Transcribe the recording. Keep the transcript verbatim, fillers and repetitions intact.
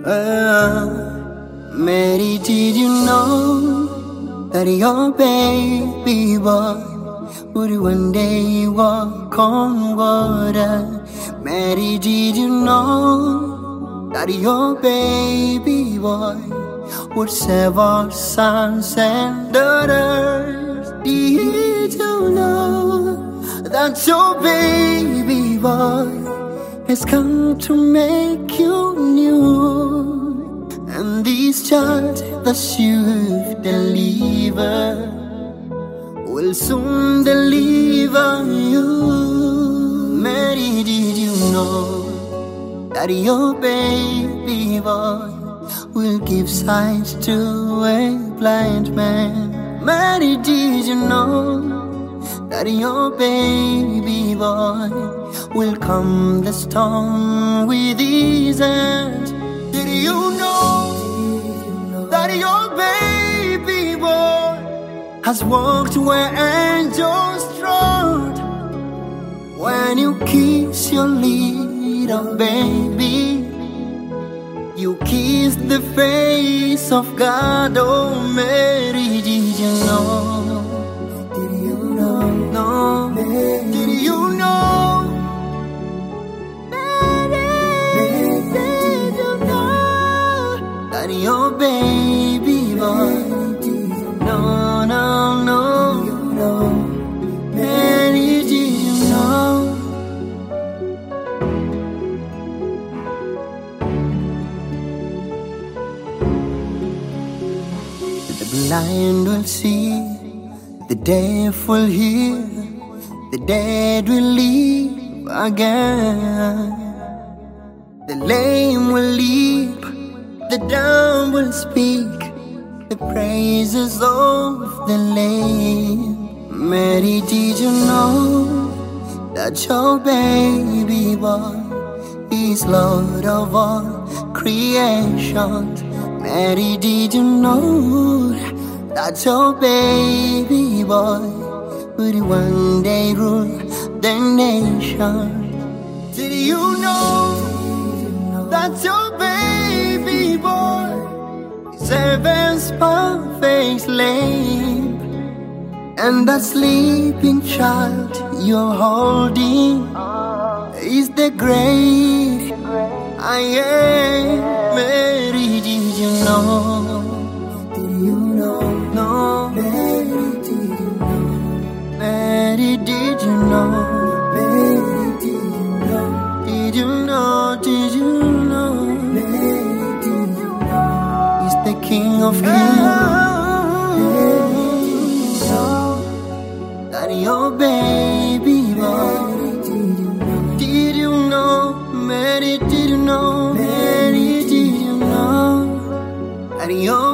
Uh, Mary, did you know that your baby boy would one day walk on water? Mary, did you know that your baby boy would save our sons and daughters? Did you know that your baby boy has come to make you new? And this child that you've delivered will soon deliver you. Mary, did you know that your baby boy will give sight to a blind man? Mary, did you know that your baby boy will calm the storm with his hands? Did you know that your baby boy has walked where angels trod? When you kiss your little baby, you kiss the face of God. Oh, Mary, did you know? Did you know? No. Mary, did you know? Mary, did you know that your baby boy? No, no, no. Mary, did you know? The blind will see, the deaf will hear, the dead will live again. The lame will leap, the dumb will speak the praises of the Lamb. Mary, did you know that your baby boy is Lord of all creation? Mary, did you know that your baby boy would one day rule the nation? Did you know that your baby boy is heaven's perfect lamb? And that sleeping child you're holding is the great I am. Mary, did you know? Did you know? No. Mary, did you know? Mary, did you know? Mary, did you know? Did you know? Did you know? Mary, did you know? He's the King of Kings. That your baby boy, did you know? Mary, did you know? Mary, did you know that your